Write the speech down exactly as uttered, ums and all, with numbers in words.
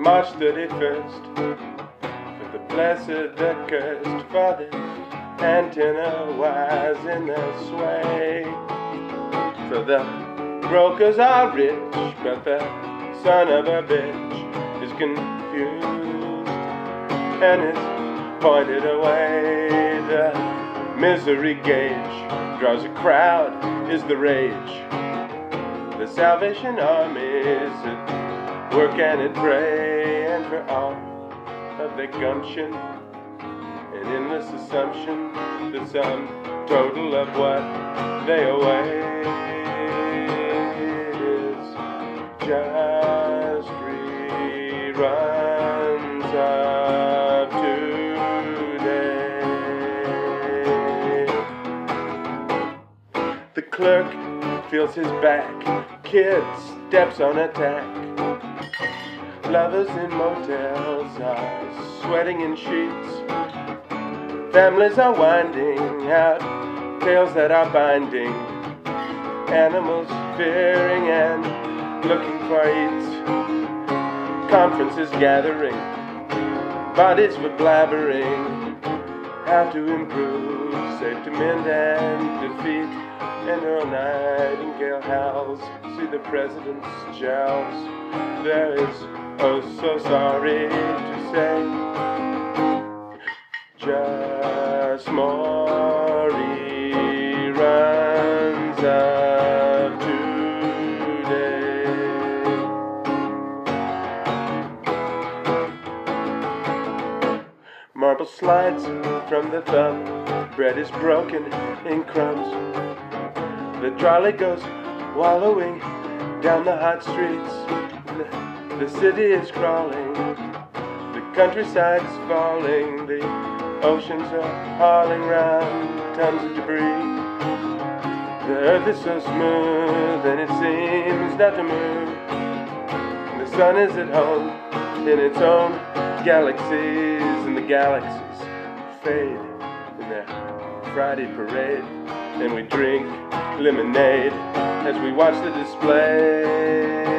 March thirty-first, for the blessed, the cursed, for the antenna wise in their sway. For the brokers are rich, but the son of a bitch is confused and is pointed away. The misery gauge draws a crowd, is the rage. The Salvation Army is at work and at pray, and for all of their gumption, and in this assumption, the sum total of what they await is just reruns of today. The clerk feels his back, kid steps on a tack. Lovers in motels are sweating in sheets. Families are winding out tales that are binding. Animals fearing and looking for eats. Conferences gathering, bodies were blabbering. How to improve, safe to mend and defeat. And Earl Nightingale howls, see the president's jowls. There is, oh so sorry to say, just more reruns of today. Marble slides from the thumb, bread is broken in crumbs. The trolley goes wallowing down the hot streets. The, the city is crawling, the countryside's falling, the oceans are hauling round tons of debris. The earth is so smooth and it seems not to move. The sun is at home in its own galaxies, and the galaxies fade in their Friday parade. And we drink lemonade as we watch the display.